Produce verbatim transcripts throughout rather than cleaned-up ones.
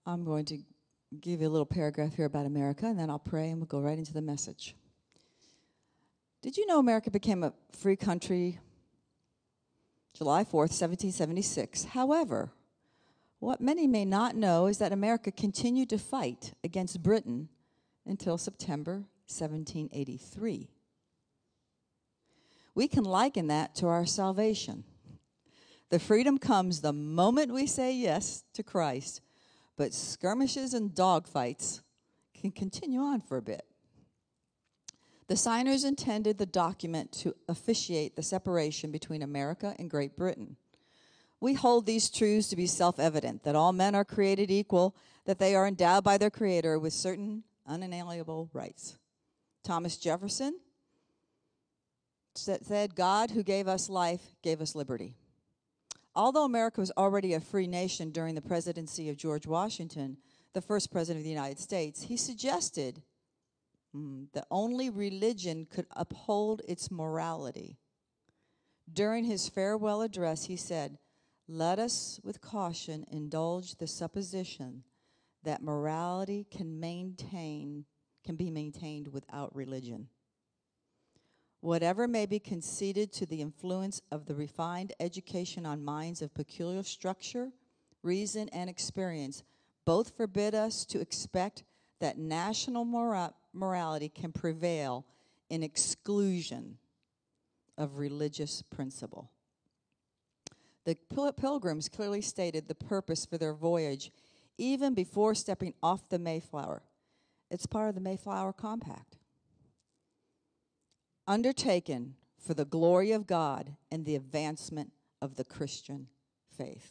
I'm going to give you a little paragraph here about America, and then I'll pray and we'll go right into the message. Did you know America became a free country July fourth, seventeen seventy-six? However, what many may not know is that America continued to fight against Britain until September seventeen eighty-three. We can liken that to our salvation. The freedom comes the moment we say yes to Christ, but skirmishes and dogfights can continue on for a bit. The signers intended the document to officiate the separation between America and Great Britain. We hold these truths to be self-evident, that all men are created equal, that they are endowed by their Creator with certain unalienable rights. Thomas Jefferson said, God who gave us life gave us liberty. Although America was already a free nation during the presidency of George Washington, the first president of the United States, he suggested mm, that only religion could uphold its morality. During his farewell address, he said, let us with caution indulge the supposition that morality can maintain, can be maintained without religion. Whatever may be conceded to the influence of the refined education on minds of peculiar structure, reason, and experience, both forbid us to expect that national mora- morality can prevail in exclusion of religious principle. The Pilgrims clearly stated the purpose for their voyage even before stepping off the Mayflower. It's part of the Mayflower Compact. Undertaken for the glory of God and the advancement of the Christian faith.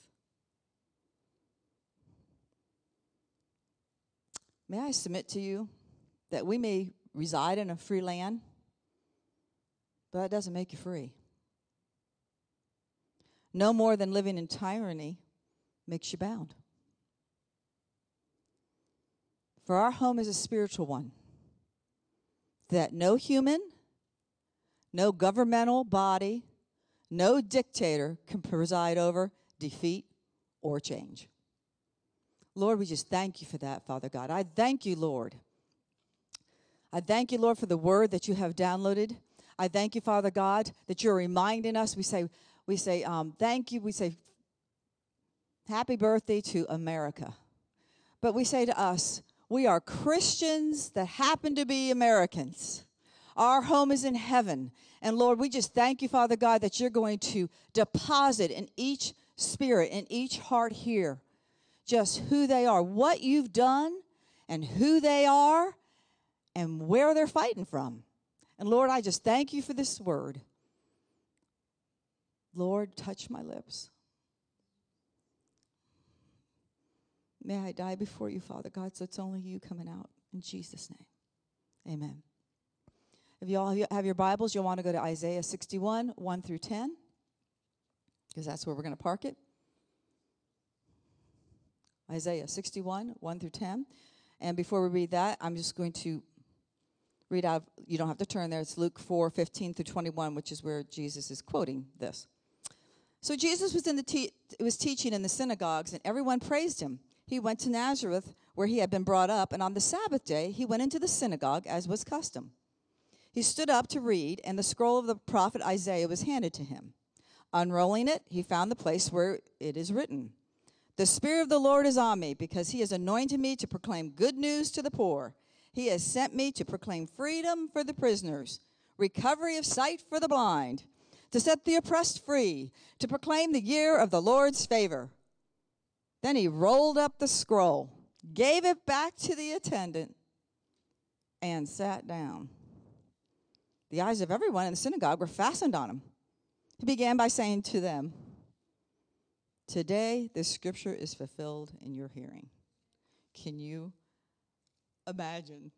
May I submit to you that we may reside in a free land, but that doesn't make you free. No more than living in tyranny makes you bound. For our home is a spiritual one, that no human, no governmental body, no dictator can preside over, defeat, or change. Lord, we just thank you for that, Father God. I thank you, Lord. I thank you, Lord, for the word that you have downloaded. I thank you, Father God, that you're reminding us. We say, we say, um, thank you. We say, happy birthday to America. But we say to us, we are Christians that happen to be Americans. Our home is in heaven. And Lord, we just thank you, Father God, that you're going to deposit in each spirit, in each heart here, just who they are, what you've done, and who they are, and where they're fighting from. And Lord, I just thank you for this word. Lord, touch my lips. May I die before you, Father God, so it's only you coming out. In Jesus' name, amen. If you all have your Bibles, you'll want to go to Isaiah sixty-one, one through ten, because that's where we're going to park it. Isaiah sixty-one, one through ten. And before we read that, I'm just going to read out, you don't have to turn there, it's Luke four, fifteen through twenty-one, which is where Jesus is quoting this. So Jesus was in the te- was teaching in the synagogues, and everyone praised him. He went to Nazareth, where he had been brought up, and on the Sabbath day, he went into the synagogue, as was custom. He stood up to read, and the scroll of the prophet Isaiah was handed to him. Unrolling it, he found the place where it is written, the Spirit of the Lord is on me, because he has anointed me to proclaim good news to the poor. He has sent me to proclaim freedom for the prisoners, recovery of sight for the blind, to set the oppressed free, to proclaim the year of the Lord's favor. Then he rolled up the scroll, gave it back to the attendant, and sat down. The eyes of everyone in the synagogue were fastened on him. He began by saying to them, today this scripture is fulfilled in your hearing. Can you imagine?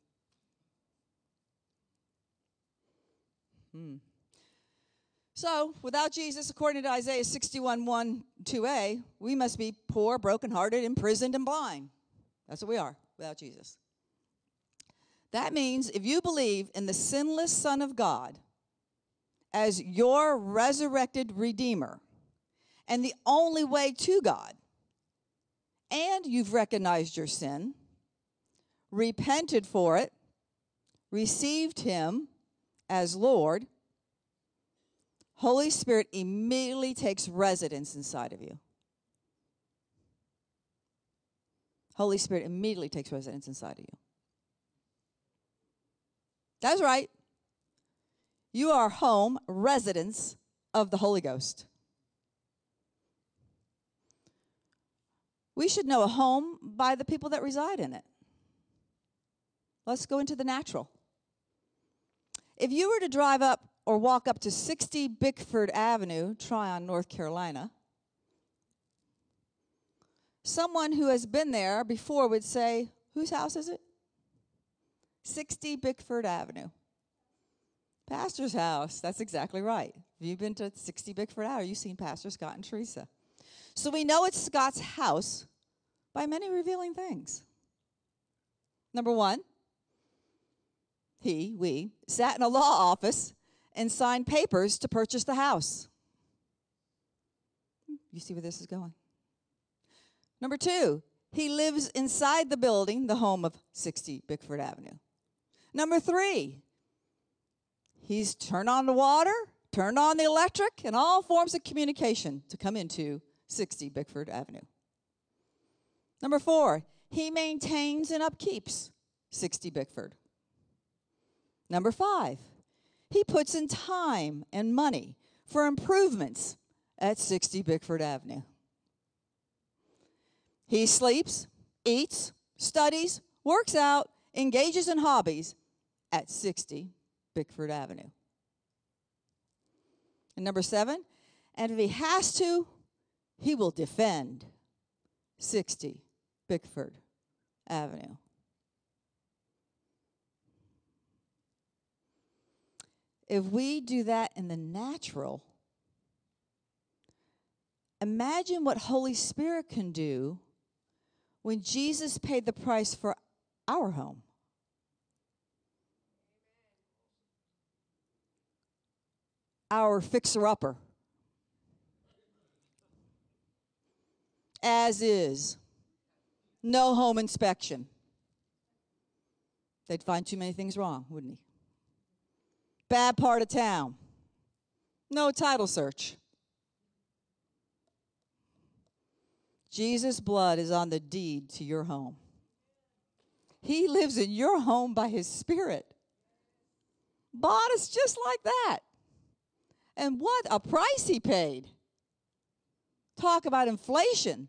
Hmm. So, without Jesus, according to Isaiah sixty-one, one, two a, we must be poor, brokenhearted, imprisoned, and blind. That's what we are without Jesus. That means if you believe in the sinless Son of God as your resurrected Redeemer and the only way to God, and you've recognized your sin, repented for it, received him as Lord, Holy Spirit immediately takes residence inside of you. Holy Spirit immediately takes residence inside of you. That's right. You are home, residence of the Holy Ghost. We should know a home by the people that reside in it. Let's go into the natural. If you were to drive up or walk up to sixty Bickford Avenue, Tryon, North Carolina, someone who has been there before would say, whose house is it? sixty Bickford Avenue. Pastor's house. That's exactly right. If you've been to sixty Bickford Avenue, you've seen Pastor Scott and Teresa. So we know it's Scott's house by many revealing things. Number one, he, we, sat in a law office and signed papers to purchase the house. You see where this is going. Number two, he lives inside the building, the home of sixty Bickford Avenue. Number three, he's turned on the water, turned on the electric, and all forms of communication to come into sixty Bickford Avenue. Number four, he maintains and upkeeps sixty Bickford. Number five, he puts in time and money for improvements at sixty Bickford Avenue. He sleeps, eats, studies, works out, engages in hobbies at sixty Bickford Avenue. And number seven, and if he has to, he will defend sixty Bickford Avenue. If we do that in the natural, imagine what Holy Spirit can do when Jesus paid the price for our home. Our fixer-upper. As is. No home inspection. They'd find too many things wrong, wouldn't he? Bad part of town. No title search. Jesus' blood is on the deed to your home. He lives in your home by his Spirit. Bought us just like that. And what a price he paid. Talk about inflation.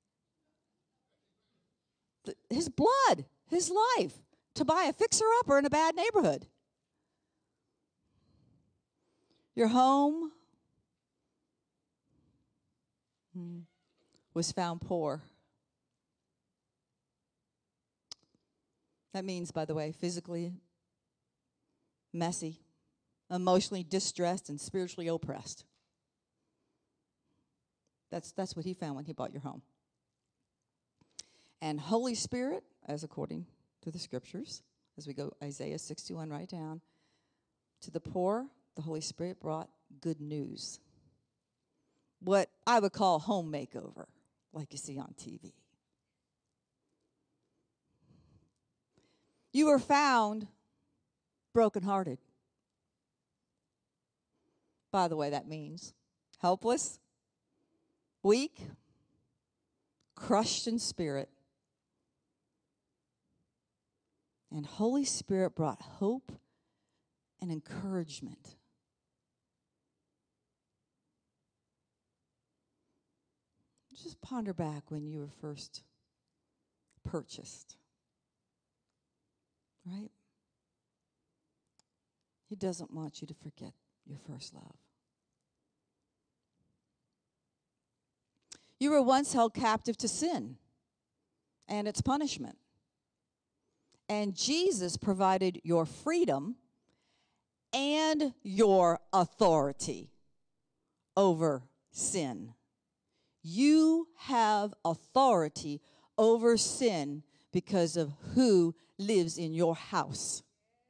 His blood, his life, to buy a fixer-upper in a bad neighborhood. Your home was found poor. That means, by the way, physically messy, emotionally distressed, and spiritually oppressed. That's, that's what he found when he bought your home. And Holy Spirit, as according to the scriptures, as we go Isaiah sixty-one right down, to the poor, the Holy Spirit brought good news. What I would call home makeover, like you see on T V. You were found brokenhearted. By the way, that means helpless, weak, crushed in spirit. And Holy Spirit brought hope and encouragement. Just ponder back when you were first purchased. Right? He doesn't want you to forget your first love. You were once held captive to sin and its punishment. And Jesus provided your freedom and your authority over sin. You have authority over sin because of who lives in your house.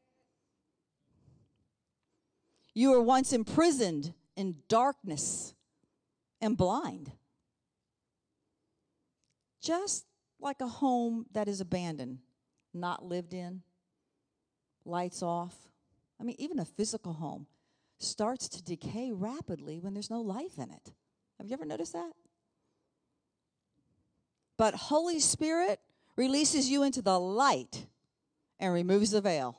You were once imprisoned in darkness and blind. just like a home that is abandoned, not lived in, lights off. I mean, even a physical home starts to decay rapidly when there's no life in it. Have you ever noticed that? But Holy Spirit releases you into the light and removes the veil.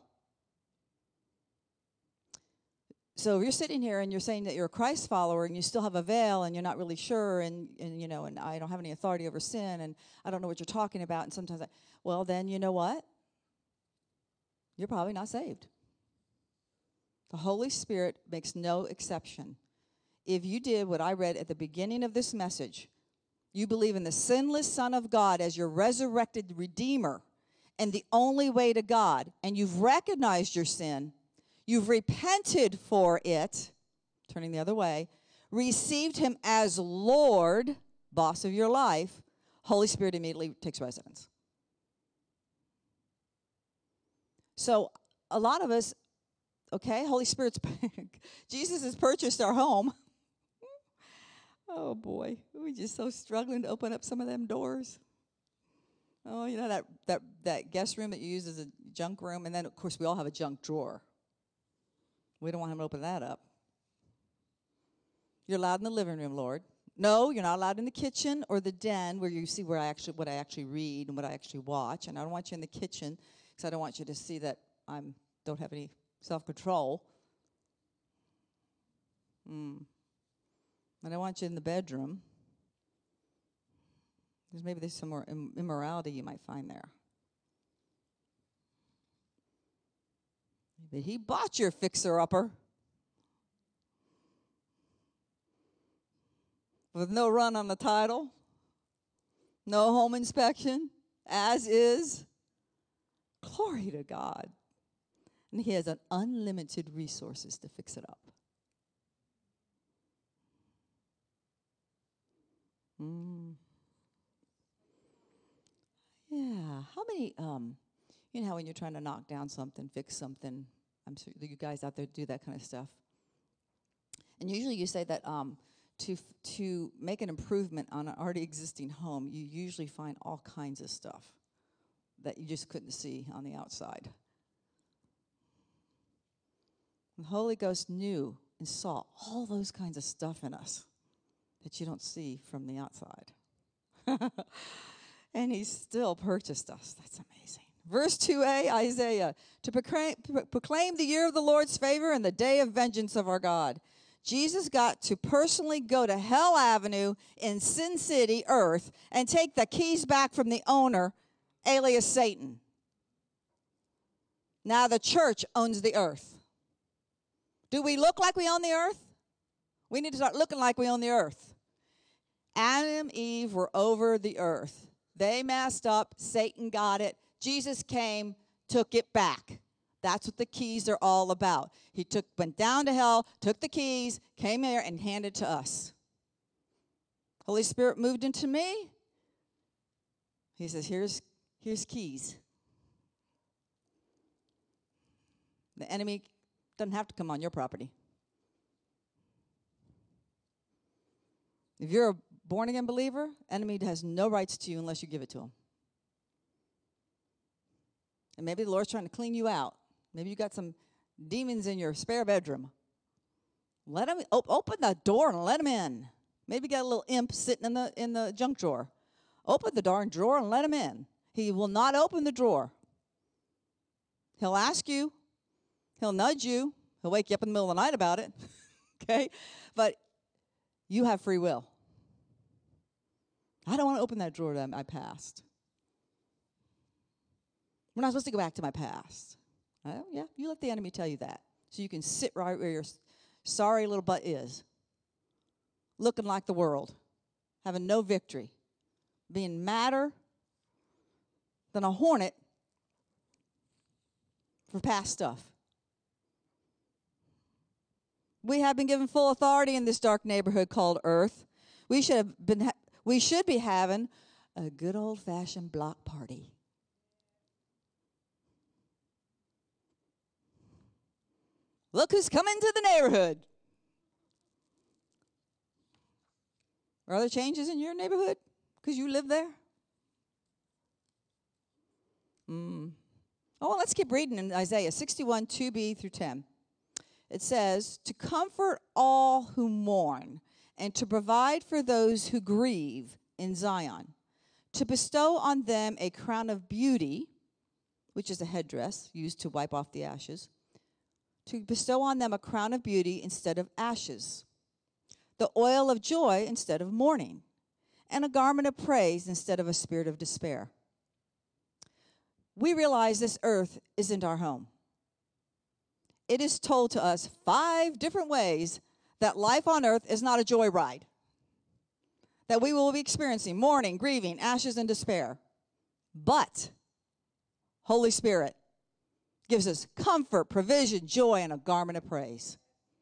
So if you're sitting here and you're saying that you're a Christ follower and you still have a veil and you're not really sure and, and you know, and I don't have any authority over sin and I don't know what you're talking about and sometimes I, well, then you know what? You're probably not saved. The Holy Spirit makes no exception. If you did what I read at the beginning of this message, you believe in the sinless Son of God as your resurrected Redeemer and the only way to God, and you've recognized your sin, you've repented for it, turning the other way, received him as Lord, boss of your life, Holy Spirit immediately takes residence. So a lot of us, okay, Holy Spirit's, Jesus has purchased our home. Oh, boy, we just so struggling to open up some of them doors. Oh, you know, that, that, that guest room that you use as a junk room, and then, of course, we all have a junk drawer. We don't want him to open that up. You're allowed in the living room, Lord. No, you're not allowed in the kitchen or the den where you see where I actually what I actually read and what I actually watch. And I don't want you in the kitchen because I don't want you to see that I don't have any self-control. Mm. And I want you in the bedroom. Because maybe there's some more Im- immorality you might find there. But he bought your fixer-upper with no run on the title, no home inspection, as is. Glory to God. And he has an unlimited resources to fix it up. Mm. Yeah. How many, um, you know how when you're trying to knock down something, fix something, I'm sure you guys out there do that kind of stuff. And usually you say that um, to to make an improvement on an already existing home, you usually find all kinds of stuff that you just couldn't see on the outside. The Holy Ghost knew and saw all those kinds of stuff in us that you don't see from the outside. And he still purchased us. That's amazing. Verse two a, Isaiah, to proclaim, proclaim the year of the Lord's favor and the day of vengeance of our God. Jesus got to personally go to Hell Avenue in Sin City, Earth, and take the keys back from the owner, alias Satan. Now the church owns the earth. Do we look like we own the earth? We need to start looking like we own the earth. Adam and Eve were over the earth. They messed up. Satan got it. Jesus came, took it back. That's what the keys are all about. He took, went down to hell, took the keys, came here, and handed to us. Holy Spirit moved into me. He says, here's, here's keys. The enemy doesn't have to come on your property. If you're a born-again believer, enemy has no rights to you unless you give it to him. And maybe the Lord's trying to clean you out. Maybe you got some demons in your spare bedroom. Let him op- open the door and let him in. Maybe you got a little imp sitting in the in the junk drawer. Open the darn drawer and let him in. He will not open the drawer. He'll ask you. He'll nudge you. He'll wake you up in the middle of the night about it. Okay? But you have free will. I don't want to open that drawer that I passed. We're not supposed to go back to my past. Oh, yeah, you let the enemy tell you that. So you can sit right where your sorry little butt is. Looking like the world. Having no victory. Being madder than a hornet for past stuff. We have been given full authority in this dark neighborhood called Earth. We should have been. Ha- we should be having a good old-fashioned block party. Look who's coming to the neighborhood. Are there changes in your neighborhood because you live there? Mm. Oh, well, let's keep reading in Isaiah sixty-one, two b through ten. It says, to comfort all who mourn and to provide for those who grieve in Zion, to bestow on them a crown of beauty, which is a headdress used to wipe off the ashes, to bestow on them a crown of beauty instead of ashes, the oil of joy instead of mourning, and a garment of praise instead of a spirit of despair. We realize this earth isn't our home. It is told to us five different ways that life on earth is not a joyride, that we will be experiencing mourning, grieving, ashes, and despair. But Holy Spirit gives us comfort, provision, joy, and a garment of praise.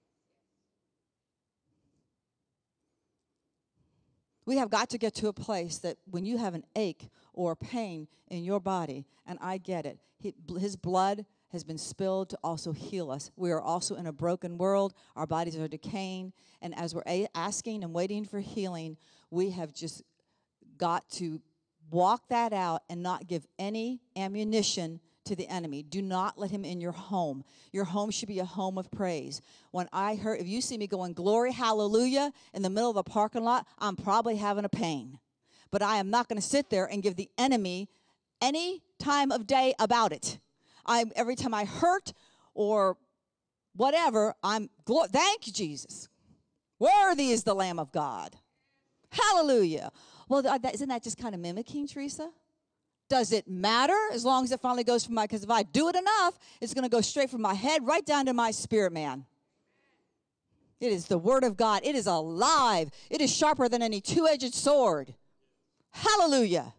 We have got to get to a place that when you have an ache or pain in your body, and I get it, he, his blood has been spilled to also heal us. We are also in a broken world. Our bodies are decaying. And as we're a- asking and waiting for healing, we have just got to walk that out and not give any ammunition to the enemy. Do not let him in your home. Your home should be a home of praise. When I heard, if you see me going, glory, hallelujah, in the middle of the parking lot, I'm probably having a pain. But I am not going to sit there and give the enemy any time of day about it. I every time I hurt or whatever, I'm, thank you, Jesus. Worthy is the Lamb of God. Hallelujah. Well, that, isn't that just kind of mimicking, Teresa? Does it matter as long as it finally goes from my, because if I do it enough, it's going to go straight from my head right down to my spirit, man. It is the Word of God. It is alive. It is sharper than any two-edged sword. Hallelujah.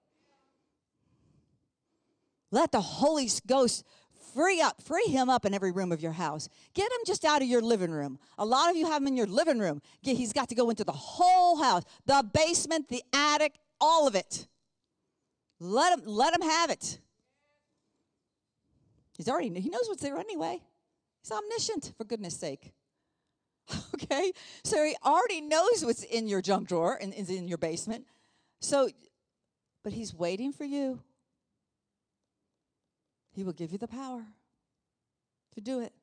Let the Holy Ghost free up, free him up in every room of your house. Get him just out of your living room. A lot of you have him in your living room. He's got to go into the whole house, the basement, the attic, all of it. Let him, let him have it. He's already, he knows what's there anyway. He's omniscient, for goodness sake. Okay? So he already knows what's in your junk drawer and is in your basement. So, but he's waiting for you. He will give you the power to do it.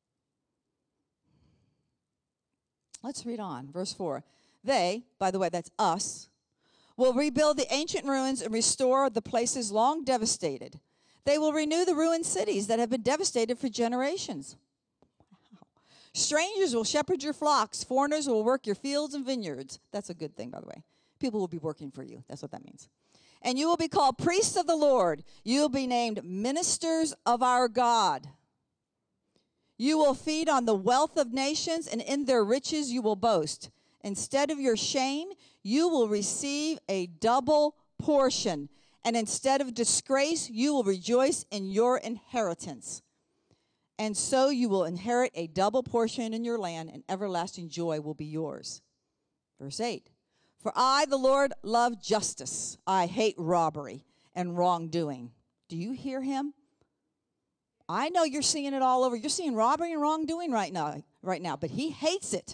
Let's read on. Verse four. They, by the way, that's us, will rebuild the ancient ruins and restore the places long devastated. They will renew the ruined cities that have been devastated for generations. Wow. Strangers will shepherd your flocks. Foreigners will work your fields and vineyards. That's a good thing, by the way. People will be working for you. That's what that means. And you will be called priests of the Lord. You will be named ministers of our God. You will feed on the wealth of nations, and in their riches you will boast. Instead of your shame, you will receive a double portion. And instead of disgrace, you will rejoice in your inheritance. And so you will inherit a double portion in your land, and everlasting joy will be yours. Verse eight. For I, the Lord, love justice. I hate robbery and wrongdoing. Do you hear him? I know you're seeing it all over. You're seeing robbery and wrongdoing right now, right now, but he hates it.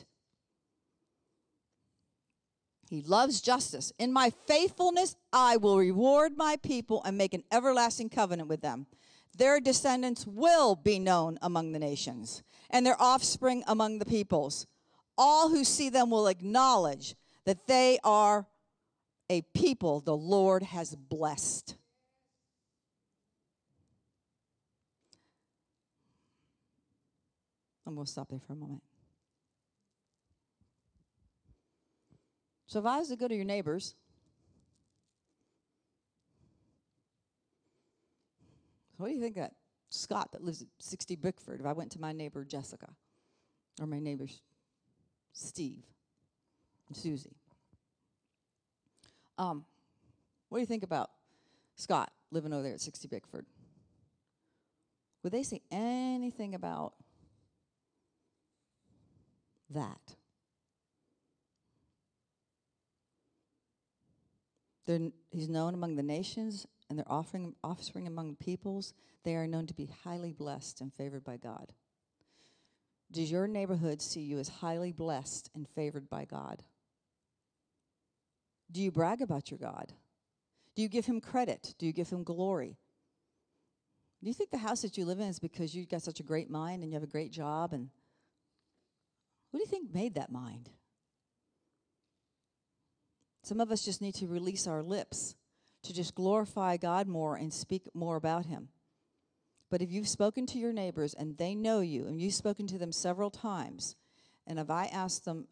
He loves justice. In my faithfulness, I will reward my people and make an everlasting covenant with them. Their descendants will be known among the nations, and their offspring among the peoples. All who see them will acknowledge that they are a people the Lord has blessed. I'm going to stop there for a moment. So if I was to go to your neighbors, what do you think of Scott that lives at sixty Bickford if I went to my neighbor Jessica or my neighbors Steve and Susie? Um, what do you think about Scott living over there at sixty Bickford? Would they say anything about that? They're, he's known among the nations, and their offering, offspring among peoples. They are known to be highly blessed and favored by God. Does your neighborhood see you as highly blessed and favored by God? Do you brag about your God? Do you give him credit? Do you give him glory? Do you think the house that you live in is because you've got such a great mind and you have a great job? And who do you think made that mind? Some of us just need to release our lips to just glorify God more and speak more about him. But if you've spoken to your neighbors and they know you, and you've spoken to them several times, and if I ask them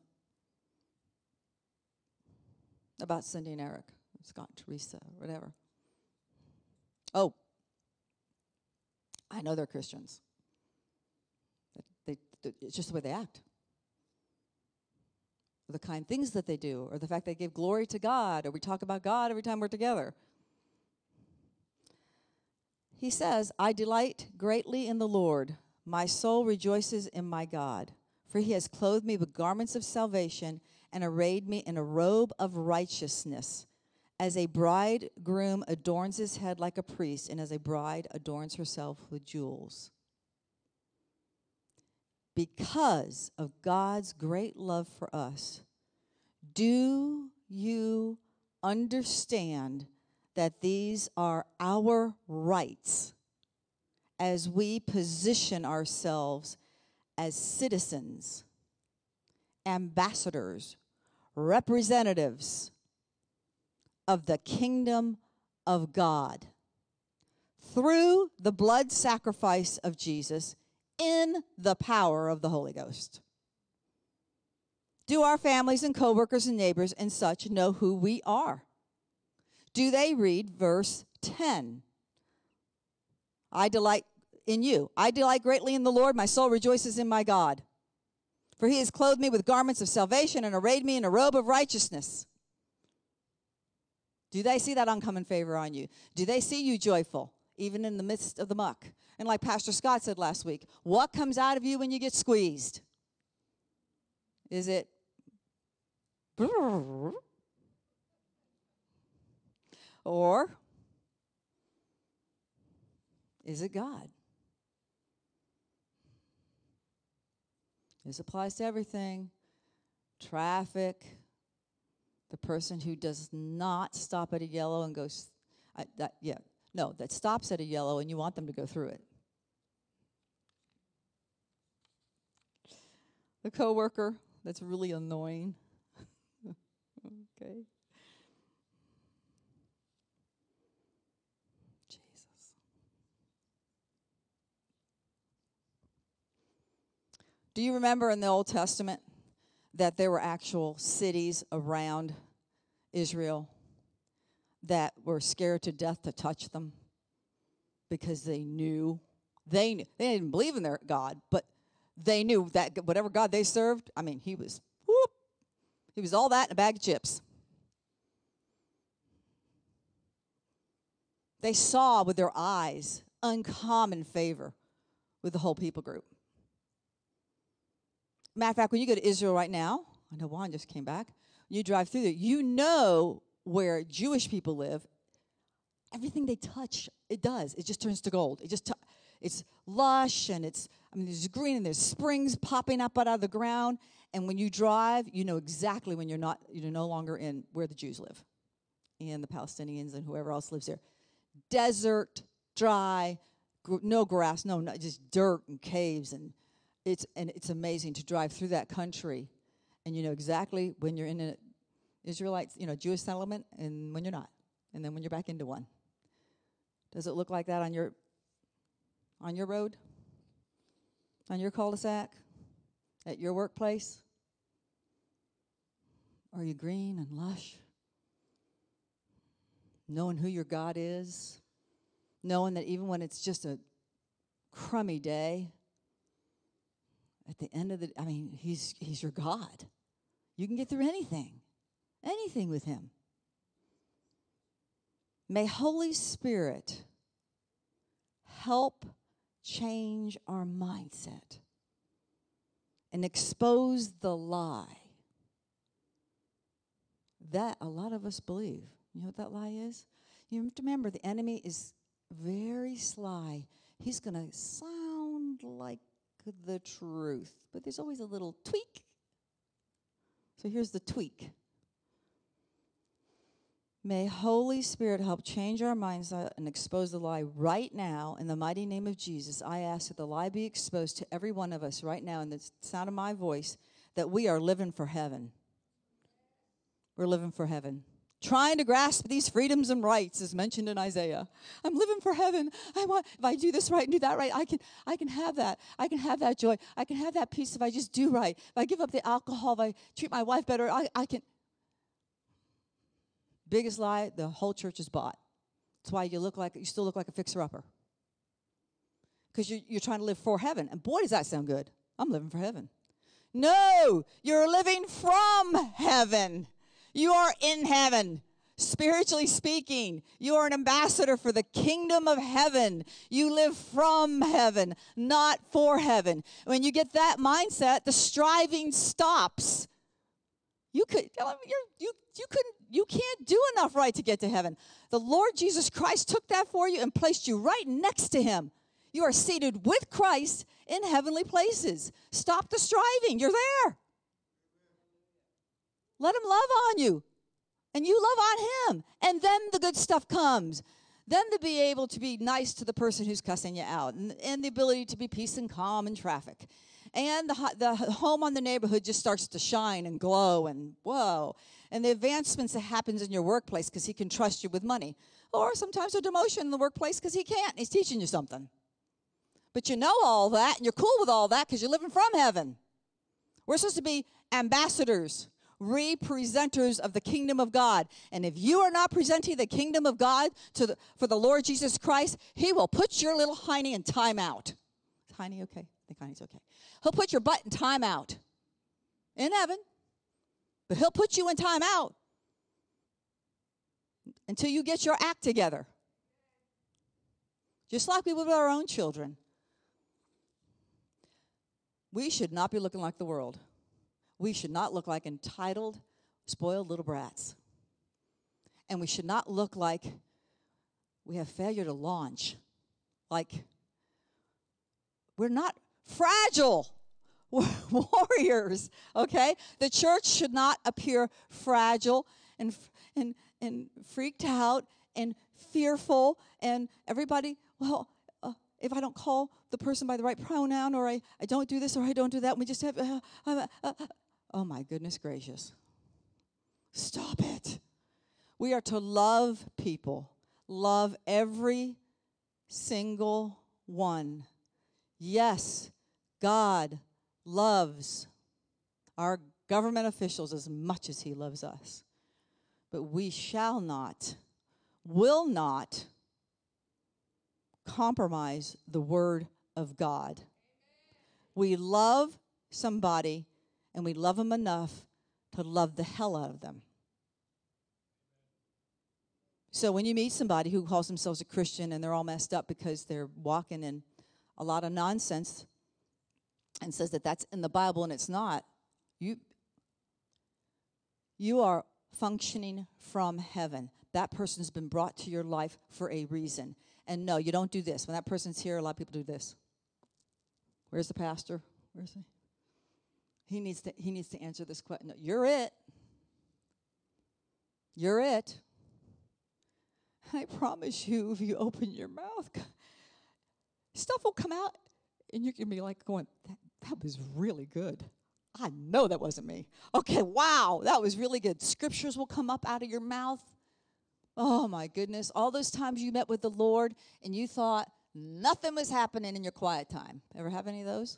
about Cindy and Eric, Scott and Teresa, whatever, oh, I know they're Christians. They, they, it's just the way they act. The kind things that they do, or the fact they give glory to God, or we talk about God every time we're together. He says, I delight greatly in the Lord. My soul rejoices in my God. For he has clothed me with garments of salvation and arrayed me in a robe of righteousness. As a bridegroom adorns his head like a priest, and as a bride adorns herself with jewels. Because of God's great love for us, do you understand that these are our rights as we position ourselves as citizens, ambassadors, representatives of the kingdom of God through the blood sacrifice of Jesus in the power of the Holy Ghost? Do our families and coworkers and neighbors and such know who we are? Do they read verse ten? I delight in you. I delight greatly in the Lord. My soul rejoices in my God. For he has clothed me with garments of salvation and arrayed me in a robe of righteousness. Do they see that uncommon favor on you? Do they see you joyful, even in the midst of the muck? And like Pastor Scott said last week, what comes out of you when you get squeezed? Is it or is it God? This applies to everything. Traffic. The person who does not stop at a yellow and goes, I, that, yeah, no, that stops at a yellow and you want them to go through it. The coworker that's really annoying. Okay. Jesus. Do you remember in the Old Testament that there were actual cities around Israel that were scared to death to touch them because they knew, they knew, they didn't believe in their God, but they knew that whatever God they served, I mean, he was, whoop, he was all that in a bag of chips. They saw with their eyes uncommon favor with the whole people group. Matter of fact, when you go to Israel right now, I know Juan just came back, you drive through there, you know where Jewish people live, everything they touch, it does. It just turns to gold. It just, t- it's lush, and it's, I mean, there's green, and there's springs popping up out of the ground, and when you drive, you know exactly when you're not, you're no longer in where the Jews live, and the Palestinians and whoever else lives there. Desert, dry, gr- no grass, no, no, just dirt and caves, and it's and it's amazing to drive through that country, and you know exactly when you're in an Israelite, you know, Jewish settlement, and when you're not, and then when you're back into one. Does it look like that on your on your road, on your cul-de-sac, at your workplace? Are you green and lush? Knowing who your God is, knowing that even when it's just a crummy day, at the end of the, I mean, he's he's your God. You can get through anything, anything with him. May Holy Spirit help change our mindset and expose the lie that a lot of us believe. You know what that lie is? You have to remember, the enemy is very sly. He's going to sound like the truth, but there's always a little tweak. So here's the tweak. May Holy Spirit help change our mindset and expose the lie right now. In the mighty name of Jesus, I ask that the lie be exposed to every one of us right now in the sound of my voice, that we are living for heaven. We're living for heaven. Trying to grasp these freedoms and rights as mentioned in Isaiah. I'm living for heaven. I want, if I do this right and do that right, I can, I can have that. I can have that joy. I can have that peace if I just do right. If I give up the alcohol, if I treat my wife better, I, I can. Biggest lie, the whole church is bought. That's why you look like, you still look like a fixer-upper. Because you're, you're trying to live for heaven. And boy, does that sound good. I'm living for heaven. No, you're living from heaven. You are in heaven. Spiritually speaking, you are an ambassador for the kingdom of heaven. You live from heaven, not for heaven. When you get that mindset, the striving stops. You could, you're, you, you couldn't, you can't do enough right to get to heaven. The Lord Jesus Christ took that for you and placed you right next to him. You are seated with Christ in heavenly places. Stop the striving. You're there. Let him love on you. And you love on him. And then the good stuff comes. Then to be able to be nice to the person who's cussing you out. And, and the ability to be peace and calm in traffic. And the, the home on the neighborhood just starts to shine and glow and whoa. And the advancements that happens in your workplace because he can trust you with money. Or sometimes a demotion in the workplace because he can't. He's teaching you something. But you know all that and you're cool with all that because you're living from heaven. We're supposed to be ambassadors, representers of the kingdom of God. And if you are not presenting the kingdom of God to the, for the Lord Jesus Christ, he will put your little hiney in timeout. Is hiney okay? I think hiney's okay. He'll put your butt in timeout in heaven, but he'll put you in timeout until you get your act together. Just like we would with our own children. We should not be looking like the world. We should not look like entitled, spoiled little brats. And we should not look like we have failure to launch. Like we're not fragile. We're warriors, okay? The church should not appear fragile and, and, and freaked out and fearful and everybody, well, uh, if I don't call the person by the right pronoun or I, I don't do this or I don't do that, and we just have, uh, uh, uh, uh, oh my goodness gracious. Stop it. We are to love people. Love every single one. Yes, God loves our government officials as much as he loves us. But we shall not, will not compromise the word of God. We love somebody and we love them enough to love the hell out of them. So when you meet somebody who calls themselves a Christian and they're all messed up because they're walking in a lot of nonsense and says that that's in the Bible and it's not, you, you are functioning from heaven. That person's been brought to your life for a reason. And no, you don't do this. When that person's here, a lot of people do this. Where's the pastor? Where's he? He needs to, he needs to answer this question. No, you're it. You're it. I promise you, if you open your mouth, stuff will come out, and you can be like going, that, that was really good. I know that wasn't me. Okay, wow, that was really good. Scriptures will come up out of your mouth. Oh, my goodness. All those times you met with the Lord, and you thought nothing was happening in your quiet time. Ever have any of those?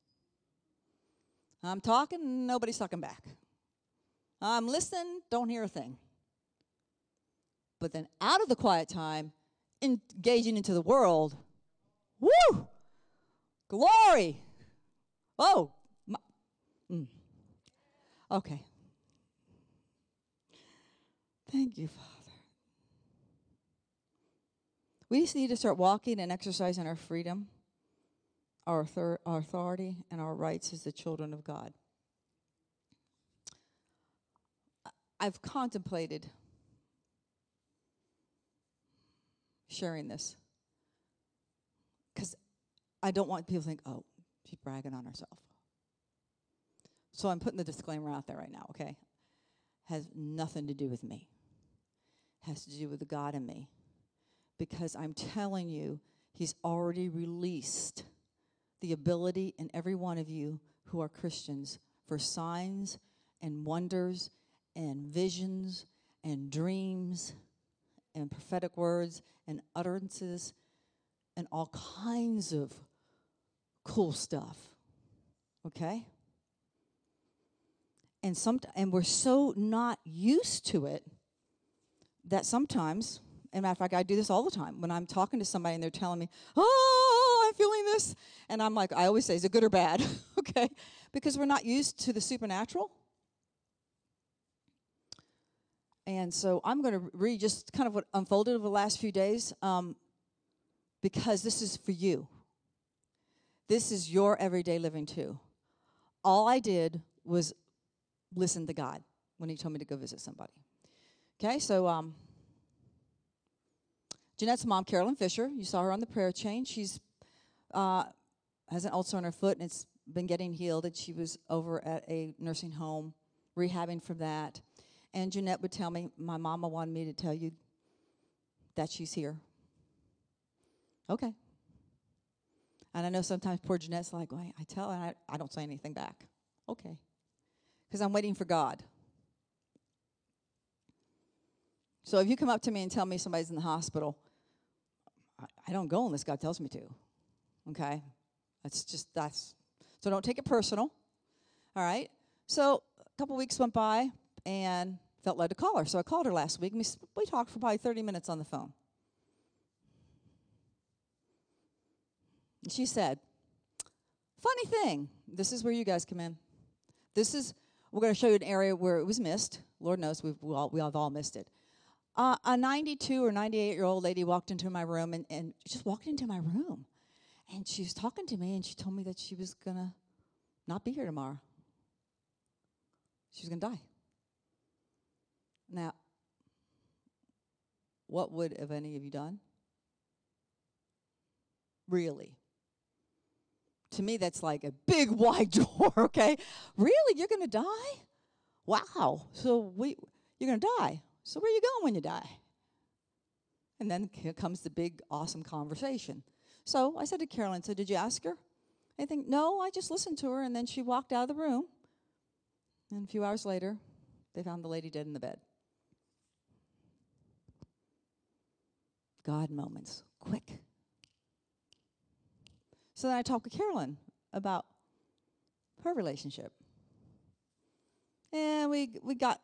I'm talking, nobody's talking back. I'm listening, don't hear a thing. But then out of the quiet time, engaging into the world, woo! Glory! Oh! My, mm. Okay. Thank you, Father. We just need to start walking and exercising our freedom, our, author- our authority, and our rights as the children of God. I've contemplated sharing this because I don't want people to think, oh, she's bragging on herself. So I'm putting the disclaimer out there right now, okay? Has nothing to do with me. has to do with the God in me. Because I'm telling you, he's already released the ability in every one of you who are Christians for signs and wonders and visions and dreams and prophetic words and utterances and all kinds of cool stuff. Okay? And some and we're so not used to it that sometimes, as a matter of fact, I do this all the time. When I'm talking to somebody and they're telling me, oh, I'm feeling this. And I'm like, I always say, is it good or bad? Okay? Because we're not used to the supernatural. And so I'm going to read just kind of what unfolded over the last few days um, because this is for you. This is your everyday living too. All I did was listen to God when he told me to go visit somebody. Okay, so um, Jeanette's mom, Carolyn Fisher, you saw her on the prayer chain. She's uh, has an ulcer on her foot, and it's been getting healed, and she was over at a nursing home rehabbing from that. And Jeanette would tell me, my mama wanted me to tell you that she's here. Okay. And I know sometimes poor Jeanette's like, well, I tell her, and I, I don't say anything back. Okay. Because I'm waiting for God. So if you come up to me and tell me somebody's in the hospital, I, I don't go unless God tells me to. Okay? That's just, that's, so don't take it personal. All right? So a couple weeks went by and felt led to call her. So I called her last week, and we, we talked for probably thirty minutes on the phone. And she said, funny thing, this is where you guys come in. This is, we're going to show you an area where it was missed. Lord knows we've we all, we have all missed it. Uh, a ninety-two or ninety-eight-year-old lady walked into my room and, and just walked into my room. And she was talking to me, and she told me that she was going to not be here tomorrow. She was going to die. Now, what would have any of you done? Really? To me, that's like a big wide door, okay? Really? You're going to die? Wow. So we, you're going to die. So where are you going when you die? And then here comes the big, awesome conversation. So I said to Carolyn, so did you ask her? I think, no, I just listened to her, and then she walked out of the room. And a few hours later, they found the lady dead in the bed. God moments, quick. So then I talked with Carolyn about her relationship. And we we got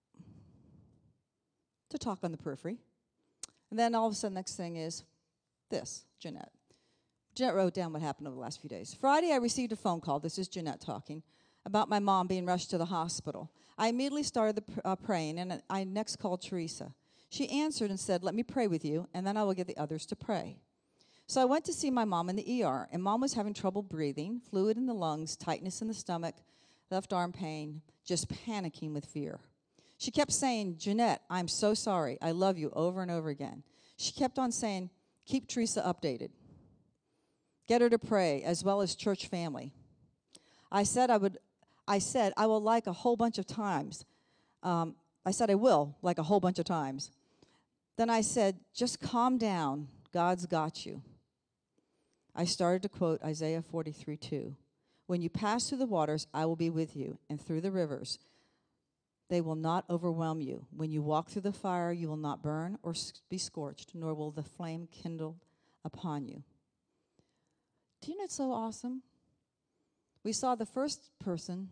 to talk on the periphery. And then all of a sudden, next thing is this, Jeanette. Jeanette wrote down what happened over the last few days. Friday, I received a phone call, this is Jeanette talking, about my mom being rushed to the hospital. I immediately started the pr- uh, praying, and I next called Teresa. She answered and said, let me pray with you, and then I will get the others to pray. So I went to see my mom in the E R, and mom was having trouble breathing, fluid in the lungs, tightness in the stomach, left arm pain, just panicking with fear. She kept saying, Jeanette, I'm so sorry. I love you, over and over again. She kept on saying, keep Teresa updated. Get her to pray, as well as church family. I said I would, I said I will like a whole bunch of times. Um, I said I will, like a whole bunch of times. Then I said, just calm down. God's got you. I started to quote Isaiah forty-three two. When you pass through the waters, I will be with you, and through the rivers, they will not overwhelm you. When you walk through the fire, you will not burn or be scorched, nor will the flame kindle upon you. Do you know it's so awesome? We saw the first person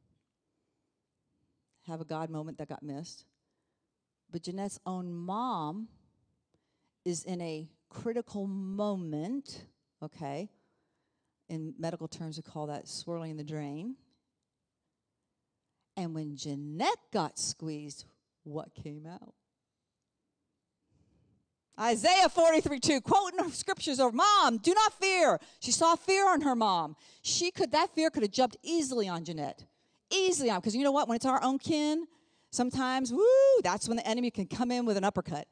have a God moment that got missed, but Jeanette's own mom is in a critical moment, okay? In medical terms, we call that swirling the drain. And when Jeanette got squeezed, what came out? Isaiah forty-three two, quoting her scriptures of Mom, do not fear. She saw fear on her mom. She could, that fear could have jumped easily on Jeanette. Easily on, because you know what? When it's our own kin, sometimes, woo, that's when the enemy can come in with an uppercut.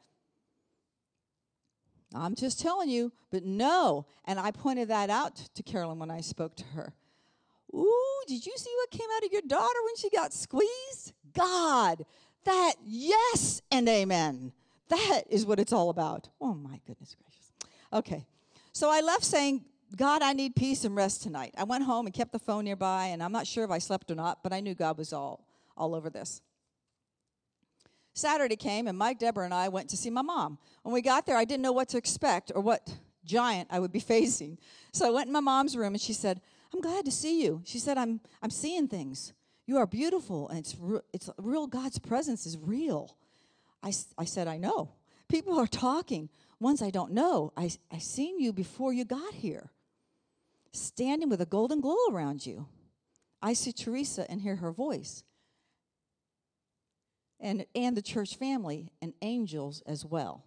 I'm just telling you, but no. And I pointed that out to Carolyn when I spoke to her. Ooh, did you see what came out of your daughter when she got squeezed? God, that yes and amen. That is what it's all about. Oh, my goodness gracious. Okay. So I left saying, God, I need peace and rest tonight. I went home and kept the phone nearby, and I'm not sure if I slept or not, but I knew God was all, all over this. Saturday came, and Mike, Deborah, and I went to see my mom. When we got there, I didn't know what to expect or what giant I would be facing. So I went in my mom's room, and she said, I'm glad to see you. She said, I'm I'm seeing things. You are beautiful, and it's, re- it's real. God's presence is real. I, I said, I know. People are talking. Ones I don't know. I, I seen you before you got here, standing with a golden glow around you. I see Teresa and hear her voice. And, and the church family and angels as well.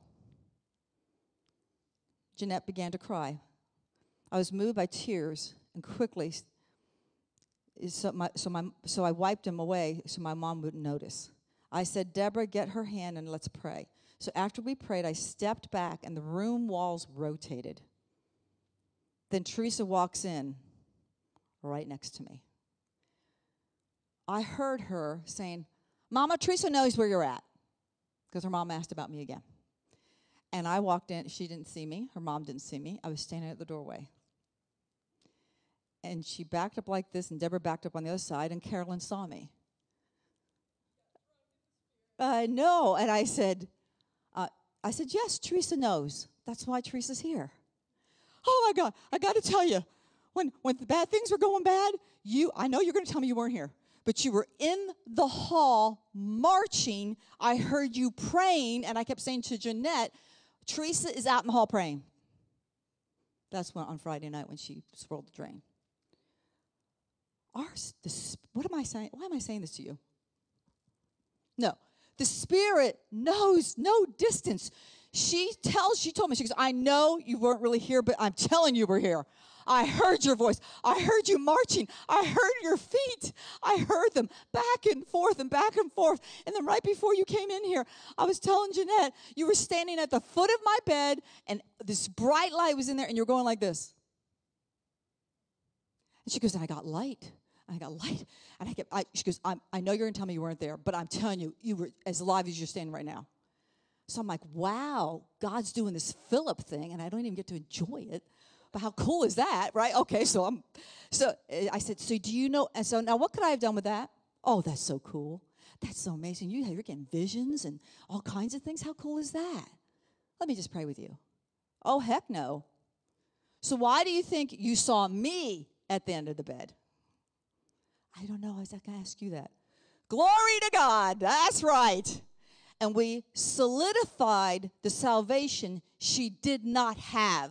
Jeanette began to cry. I was moved by tears and quickly, so, my, so, my, so I wiped them away so my mom wouldn't notice. I said, Deborah, get her hand and let's pray. So after we prayed, I stepped back and the room walls rotated. Then Teresa walks in right next to me. I heard her saying, Mama, Teresa knows where you're at. Because her mom asked about me again. And I walked in. She didn't see me. Her mom didn't see me. I was standing at the doorway. And she backed up like this, and Deborah backed up on the other side, and Carolyn saw me. I know. And I said, uh, I said, yes, Teresa knows. That's why Teresa's here. Oh, my God. I got to tell you, when, when the bad things were going bad, you, I know you're going to tell me you weren't here. But you were in the hall marching. I heard you praying, and I kept saying to Jeanette, Teresa is out in the hall praying. That's when on Friday night when she swirled the drain. Ours, the, what am I saying? Why am I saying this to you? No. The Spirit knows no distance. She tells, she told me, she goes, I know you weren't really here, but I'm telling you we're here. I heard your voice. I heard you marching. I heard your feet. I heard them back and forth and back and forth. And then right before you came in here, I was telling Jeanette, you were standing at the foot of my bed, and this bright light was in there, and you were going like this. And she goes, and I got light. I got light. And I kept, I, she goes, I'm, I know you're going to tell me you weren't there, but I'm telling you, you were as alive as you're standing right now. So I'm like, wow, God's doing this Philip thing, and I don't even get to enjoy it. But how cool is that, right? Okay, so I'm, so I said, so do you know, and so now what could I have done with that? Oh, that's so cool. That's so amazing. You, you're getting visions and all kinds of things. How cool is that? Let me just pray with you. Oh, heck no. So why do you think you saw me at the end of the bed? I don't know. I was going to ask you that. Glory to God. That's right. And we solidified the salvation she did not have.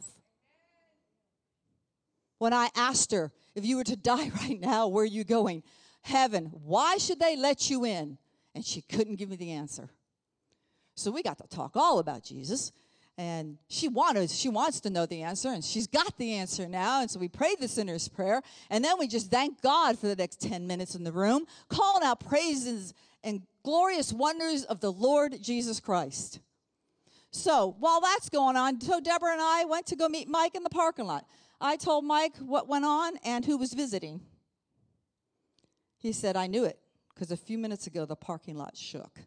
When I asked her, if you were to die right now, where are you going? Heaven. Why should they let you in? And she couldn't give me the answer. So we got to talk all about Jesus. And she wanted, she wants to know the answer, and she's got the answer now. And so we prayed the sinner's prayer, and then we just thank God for the next ten minutes in the room, calling out praises and glorious wonders of the Lord Jesus Christ. So while that's going on, so Deborah and I went to go meet Mike in the parking lot. I told Mike what went on and who was visiting. He said, I knew it, because a few minutes ago the parking lot shook.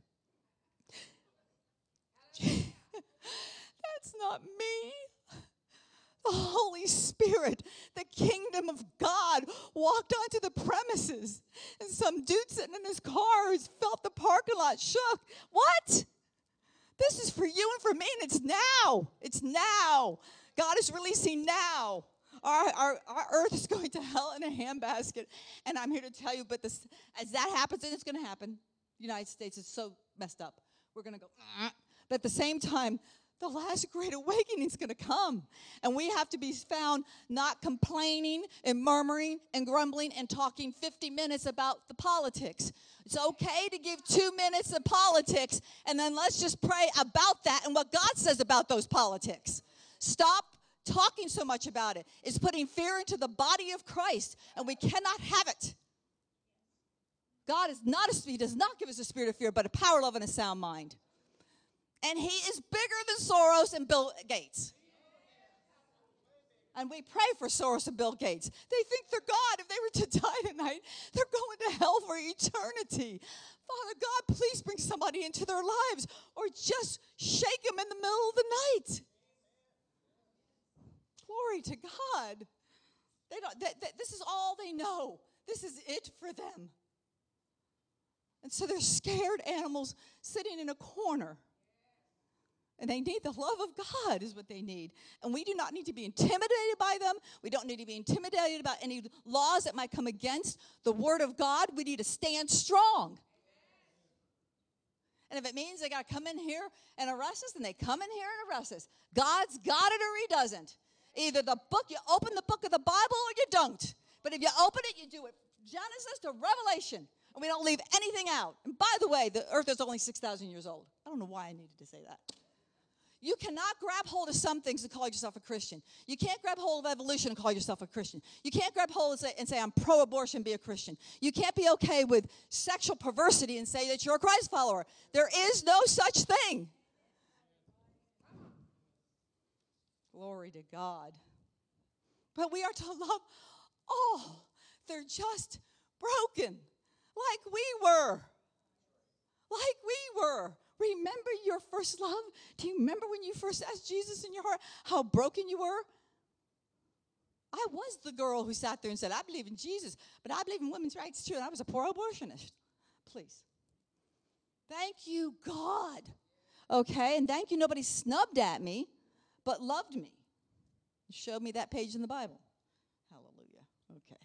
That's not me. The Holy Spirit, the kingdom of God, walked onto the premises. And some dude sitting in his car felt the parking lot shook. What? This is for you and for me, and it's now. It's now. God is releasing now. Our, our, our earth is going to hell in a handbasket. And I'm here to tell you, but this, as that happens, and it's going to happen, the United States is so messed up. We're going to go, uh, but at the same time, the last great awakening is going to come. And we have to be found not complaining and murmuring and grumbling and talking fifty minutes about the politics. It's okay to give two minutes of politics, and then let's just pray about that and what God says about those politics. Stop talking so much about it. It's putting fear into the body of Christ, and we cannot have it. God is not a, he does not give us a spirit of fear, but a power, love, and a sound mind. And he is bigger than Soros and Bill Gates. And we pray for Soros and Bill Gates. They think they're God. If they were to die tonight, they're going to hell for eternity. Father God, please bring somebody into their lives or just shake them in the middle of the night. Glory to God. They don't, they, they, this is all they know. This is it for them. And so they're scared animals sitting in a corner. And they need the love of God is what they need. And we do not need to be intimidated by them. We don't need to be intimidated about any laws that might come against the Word of God. We need to stand strong. And if it means they got to come in here and arrest us, then they come in here and arrest us. God's got it or he doesn't. Either the book, you open the book of the Bible or you don't. But if you open it, you do it Genesis to Revelation. And we don't leave anything out. And by the way, the earth is only six thousand years old. I don't know why I needed to say that. You cannot grab hold of some things and call yourself a Christian. You can't grab hold of evolution and call yourself a Christian. You can't grab hold and say, and say I'm pro-abortion and be a Christian. You can't be okay with sexual perversity and say that you're a Christ follower. There is no such thing. Glory to God. But we are to love all. They're just broken like we were. Like we were. Remember your first love? Do you remember when you first asked Jesus in your heart how broken you were? I was the girl who sat there and said, I believe in Jesus, but I believe in women's rights too, and I was a pro-abortionist. Please. Thank you, God. Okay, and thank you nobody snubbed at me, but loved me. Showed me that page in the Bible. Hallelujah. Okay.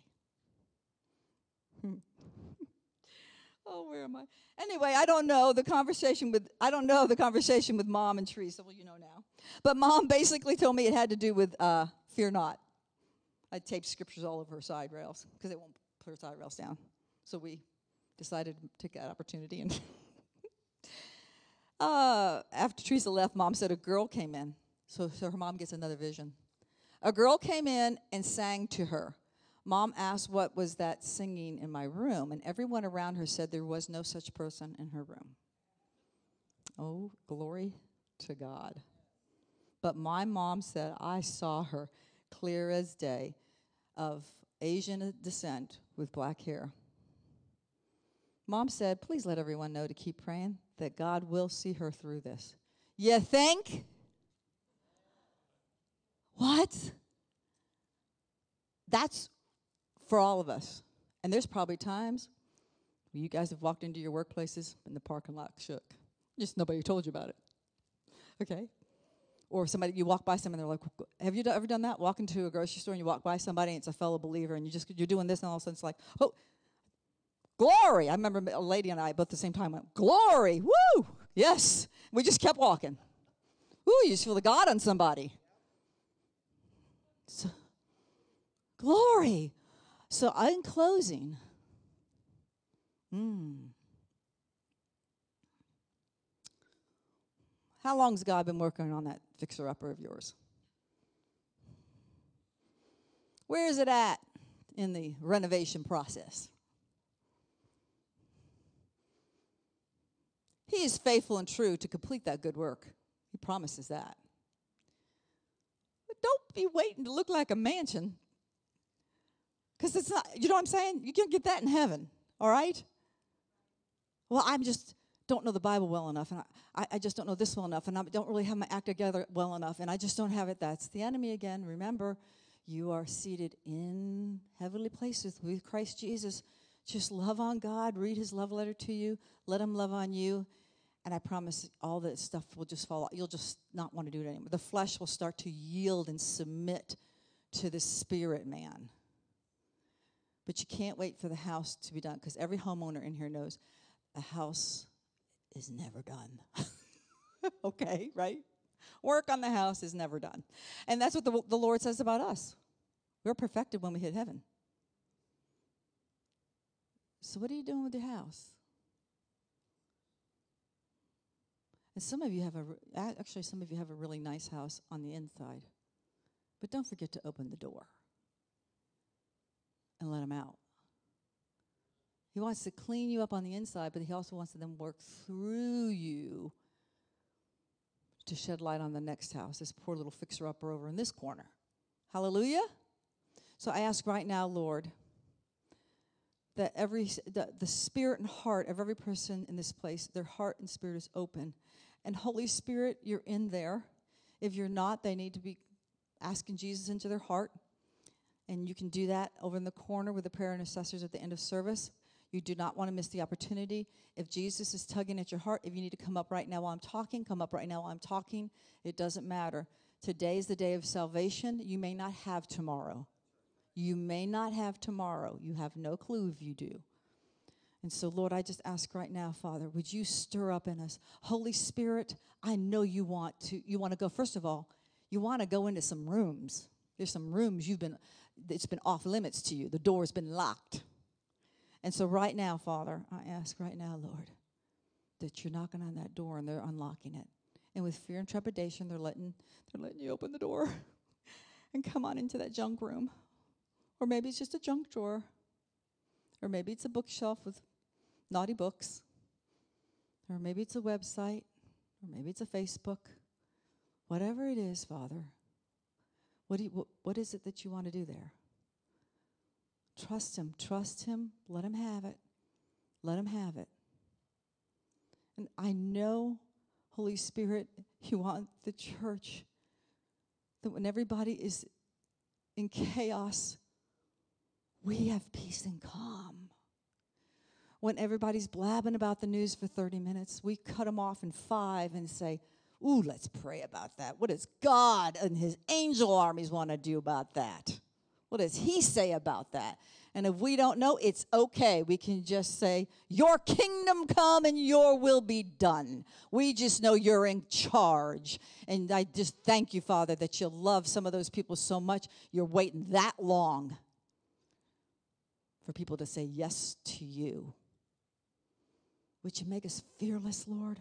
Oh, where am I? Anyway, I don't know the conversation with, I don't know the conversation with Mom and Teresa. Well, you know now. But Mom basically told me it had to do with uh, fear not. I taped scriptures all over her side rails because they won't put her side rails down. So we decided to take that opportunity. And uh, after Teresa left, Mom said a girl came in. So, so her mom gets another vision. A girl came in and sang to her. Mom asked what was that singing in my room, and everyone around her said there was no such person in her room. Oh, glory to God. But my mom said, I saw her clear as day, of Asian descent with black hair. Mom said, please let everyone know to keep praying that God will see her through this. You think? What? That's for all of us. And there's probably times where you guys have walked into your workplaces and the parking lot shook. Just nobody told you about it. Okay? Or somebody, you walk by someone, they're like, have you ever done that? Walk into a grocery store and you walk by somebody and it's a fellow believer and you just, you're doing this and all of a sudden it's like, oh, glory. I remember a lady and I both at the same time went, glory, woo, yes. We just kept walking. Ooh, you just feel the God on somebody. So, glory. So in closing, mm, how long has God been working on that fixer-upper of yours? Where is it at in the renovation process? He is faithful and true to complete that good work. He promises that. But don't be waiting to look like a mansion. Because it's not, you know what I'm saying? You can't get that in heaven, all right? Well, I just don't know the Bible well enough, and I, I just don't know this well enough, and I don't really have my act together well enough, and I just don't have it. That's the enemy again. Remember, you are seated in heavenly places with Christ Jesus. Just love on God, read his love letter to you, let him love on you, and I promise all that stuff will just fall out. You'll just not want to do it anymore. The flesh will start to yield and submit to the spirit man. But you can't wait for the house to be done, because every homeowner in here knows a house is never done. Okay, right? Work on the house is never done. And that's what the, the Lord says about us. We're perfected when we hit heaven. So what are you doing with your house? And some of you have a, actually some of you have a really nice house on the inside. But don't forget to open the door and let him out. He wants to clean you up on the inside, but he also wants to then work through you to shed light on the next house, this poor little fixer-upper over in this corner. Hallelujah? So I ask right now, Lord, that every the, the spirit and heart of every person in this place, their heart and spirit is open. And Holy Spirit, you're in there. If you're not, they need to be asking Jesus into their heart. And you can do that over in the corner with the prayer intercessors at the end of service. You do not want to miss the opportunity. If Jesus is tugging at your heart, if you need to come up right now while I'm talking, come up right now while I'm talking. It doesn't matter. Today is the day of salvation. You may not have tomorrow. You may not have tomorrow. You have no clue if you do. And so, Lord, I just ask right now, Father, would you stir up in us? Holy Spirit, I know you want to, you want to go. First of all, you want to go into some rooms. There's some rooms you've been, it's been off limits to you. The door's been locked. And so right now, Father, I ask right now, Lord, that you're knocking on that door and they're unlocking it. And with fear and trepidation, they're letting, they're letting you open the door and come on into that junk room. Or maybe it's just a junk drawer. Or maybe it's a bookshelf with naughty books. Or maybe it's a website. Or maybe it's a Facebook. Whatever it is, Father, what, do you, what, what is it that you want to do there? Trust him. Trust him. Let him have it. Let him have it. And I know, Holy Spirit, you want the church that when everybody is in chaos, we have peace and calm. When everybody's blabbing about the news for thirty minutes, we cut them off in five and say, ooh, let's pray about that. What does God and his angel armies want to do about that? What does he say about that? And if we don't know, it's okay. We can just say, your kingdom come and your will be done. We just know you're in charge. And I just thank you, Father, that you love some of those people so much. You're waiting that long for people to say yes to you. Would you make us fearless, Lord?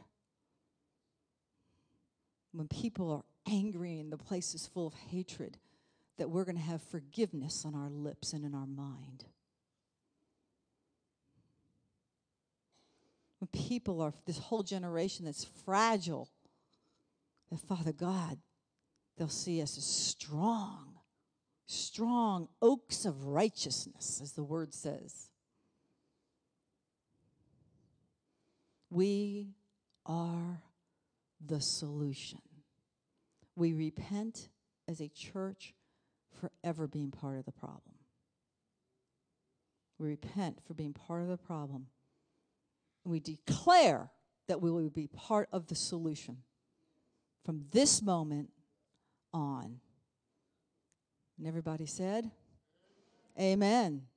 When people are angry and the place is full of hatred, that we're going to have forgiveness on our lips and in our mind. When people are, this whole generation that's fragile, that Father God, they'll see us as strong, strong oaks of righteousness, as the word says. We are the solution. We repent as a church for ever being part of the problem. We repent for being part of the problem. And we declare that we will be part of the solution from this moment on. And everybody said, amen.